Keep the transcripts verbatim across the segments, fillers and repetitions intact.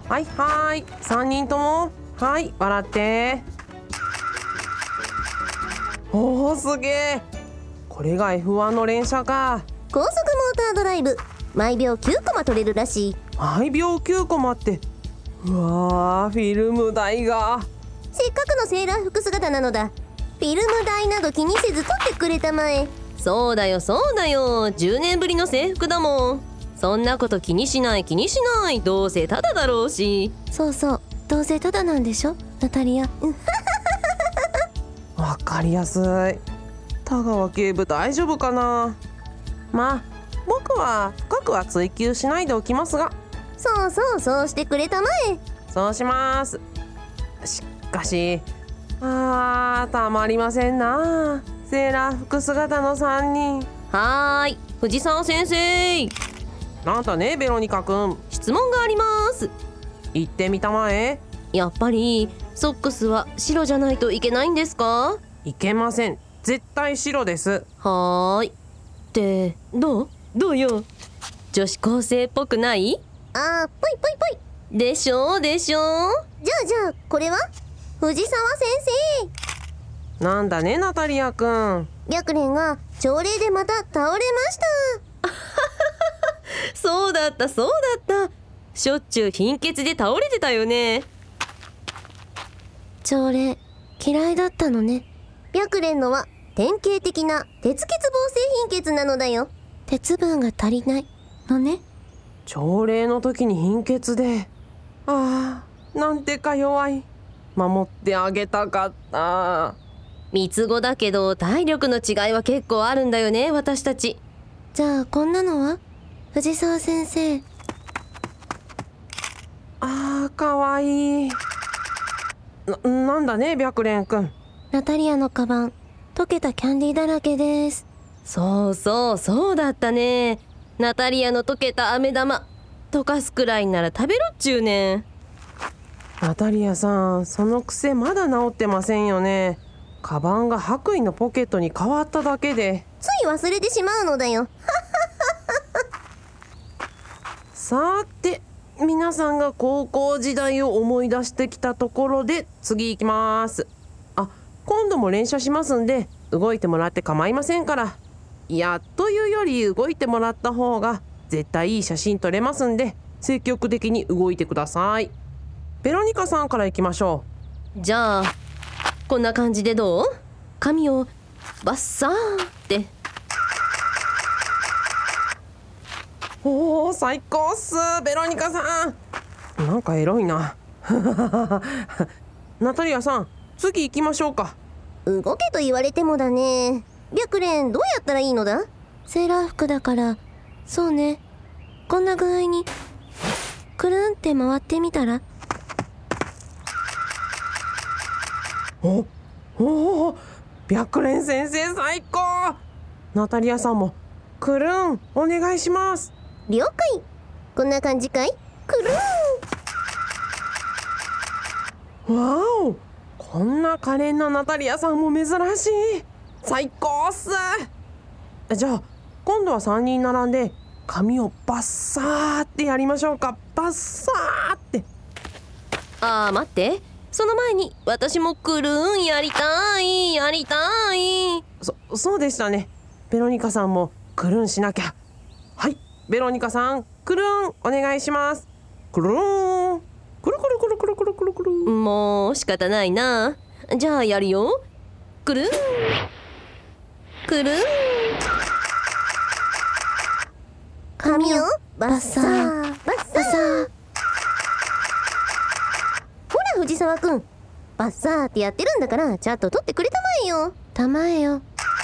はいはい、さんにんともはい笑って。おーすげえ、これが エフワン の連射か。 高速モータードライブ、毎秒きゅうコマ取れるらしい。 毎秒きゅうコマって、うわーフィルム代が。 せっかくのセーラー服姿なのだ。フィルム代など気にせず撮ってくれたまえ。 そうだよそうだよ、じゅうねんぶりの制服だもん。そんなこと気にしない気にしない、どうせタダだろうし。 そうそう、どうせタダなんでしょナタリア。 わかりやすい。田川警部大丈夫かな。まあ僕は深くは追求しないでおきますが。 そうそうそうしてくれたまえ。 そうします。しかしあーたまりませんな、セーラー服姿のさんにん。 はーい、藤沢先生。 なんだねベロニカ君、 質問があります。 言ってみたまえ。 やっぱりソックスは白じゃないといけないんですか？ いけません、絶対白です。 はーい。ってどうどうよ、女子高生っぽくない？ あーぽいぽいぽいでしょうでしょう。 じゃあじゃあこれは藤沢先生。なんだねナタリア君、 白蓮が朝礼でまた倒れました。 そうだったそうだった、しょっちゅう貧血で倒れてたよね。 朝礼嫌いだったのね。白蓮のは典型的な鉄欠乏性貧血なのだよ。鉄分が足りないのね。 朝礼の時に貧血で、あーなんてか弱い。守ってあげたかった。 三つ子だけど体力の違いは結構あるんだよね私たち。 じゃあこんなのは藤沢先生。 あーかわいい。な、なんだね白蓮くん。 ナタリアのカバン溶けたキャンディーだらけです。 そうそうそうだったね。ナタリアの溶けた飴玉溶かすくらいなら食べろっちゅうねん。 ナタリアさん、その癖まだ治ってませんよね。カバンが白衣のポケットに変わっただけで。 つい忘れてしまうのだよ。 さて皆さんが高校時代を思い出してきたところで次行きます。あ、今度も連射しますんで動いてもらって構いませんから。いやというより動いてもらった方が絶対いい写真撮れますんで積極的に動いてください。ベロニカさんから行きましょう。じゃあこんな感じでどう？髪をバッサーって。 おー最高っすベロニカさん、なんかエロいな。ナタリアさん次行きましょうか。 動けと言われてもだね。白蓮どうやったらいいのだ？セーラー服だから。そうね、こんな具合にくるんって回ってみたら。 おおー白蓮先生最高。ナタリアさんもくるんお願いします。 了解。こんな感じかい？くるん。わお、こんな可憐なナタリアさんも珍しい。最高っす。じゃあ今度はさんにん並んで髪をバッサーってやりましょうか。バッサーって。 あー待って、その前に私もくるんやりたいやりたい。 そそうでしたね。ベロニカさんもくるんしなきゃ。はい、ベロニカさんくるんお願いします。くるん、くるくるくるくるくるくるくる。 もう仕方ないな。じゃあやるよ。くるんくるん。 髪をバッサーバッサー。ほら藤沢くん、バッサーってやってるんだからちゃんと撮ってくれたまえよ。たまえよ。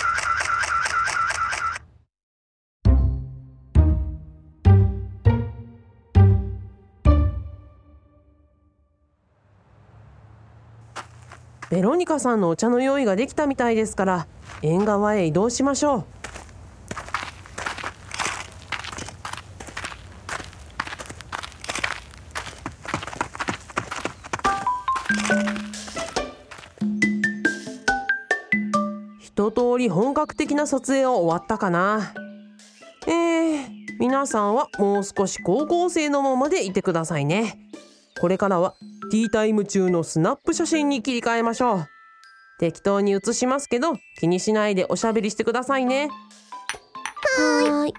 ベロニカさんのお茶の用意ができたみたいですから縁側へ移動しましょう。一通り本格的な撮影は終わったかな。えー、皆さんはもう少し高校生のままでいてくださいね。 これからはティータイム中のスナップ写真に切り替えましょう。適当に写しますけど気にしないでおしゃべりしてくださいね。 はーい。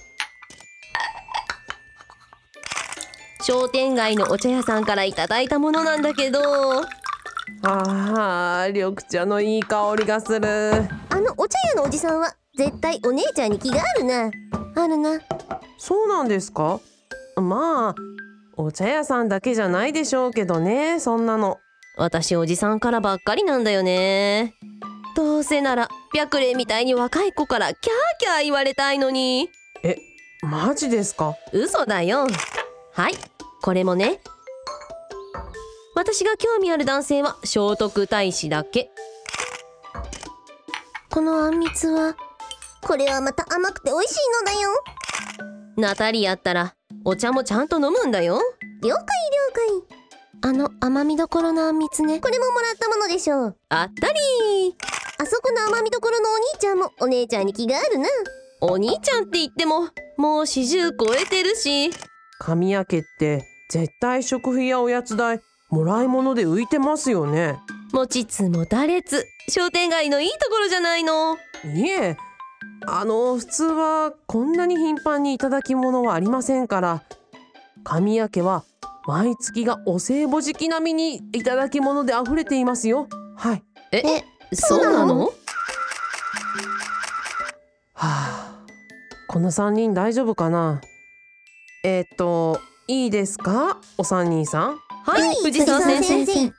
商店街のお茶屋さんからいただいたものなんだけど、 あー、緑茶のいい香りがする。 あのお茶屋のおじさんは絶対お姉ちゃんに気があるな。あるな。 そうなんですか？まあお茶屋さんだけじゃないでしょうけどね、そんなの。 私おじさんからばっかりなんだよね。どうせなら白蓮みたいに若い子からキャーキャー言われたいのに。 え、マジですか？ 嘘だよ。はい、これもね。私が興味ある男性は聖徳太子だけ。 このあんみつは、これはまた甘くて美味しいのだよ。 ナタリアったらお茶もちゃんと飲むんだよ。 了解了解。あの甘みどころのあんみつね。これももらったものでしょう。 あったりあそこの甘みどころのお兄ちゃんもお姉ちゃんに気があるな。 お兄ちゃんって言ってももう四十超えてるし。 神谷家って絶対食費やおやつ代もらい物で浮いてますよね。 持ちつ持たれつ、商店街のいいところじゃないの。 いえ、あの普通はこんなに頻繁にいただき物はありませんから。神谷家は毎月がお歳暮時期並みにいただき物で溢れていますよ。はい。 え、 えそうなの？ はあ、このさんにん大丈夫かな。えー、っといいですか、お三人さん。 はい、藤沢先生。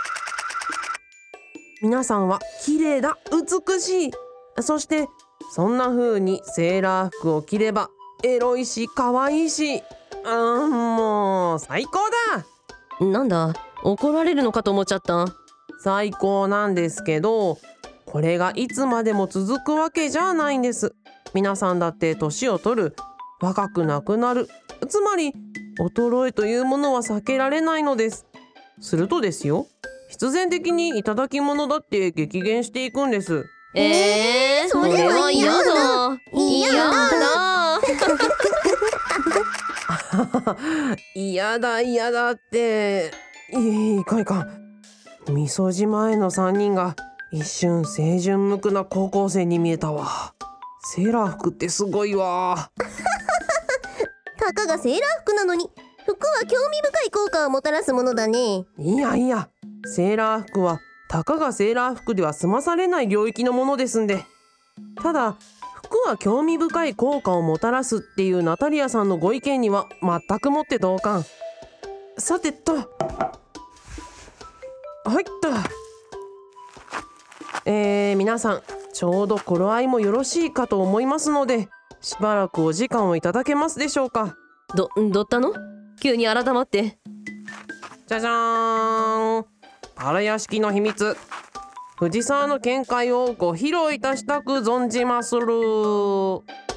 皆さんは綺麗だ、美しい、そしてそんな風にセーラー服を着ればエロいし可愛いし、あーもう最高だ。 なんだ、怒られるのかと思っちゃった。 最高なんですけど、これがいつまでも続くわけじゃないんです。皆さんだって年を取る、若くなくなる、つまり衰えというものは避けられないのです。するとですよ、必然的にいただき物だって激減していくんです。 えー、それは嫌だ。嫌だ。 嫌だ嫌だって、いいかいかん。みそじ前のさんにんが一瞬清純無垢な高校生に見えたわ。セーラー服ってすごいわ。 たかがセーラー服なのに、服は興味深い効果をもたらすものだね。 いやいや、セーラー服はたかがセーラー服では済まされない領域のものですんで。ただ服は興味深い効果をもたらすっていうナタリアさんのご意見には全くもって同感。さてと、はいっと、えー、皆さんちょうど頃合いもよろしいかと思いますので、しばらくお時間をいただけますでしょうか。 ど、どったの？急に改まって。 じゃじゃーん、荒屋敷の秘密、藤沢の見解をご披露いたしたく存じまする。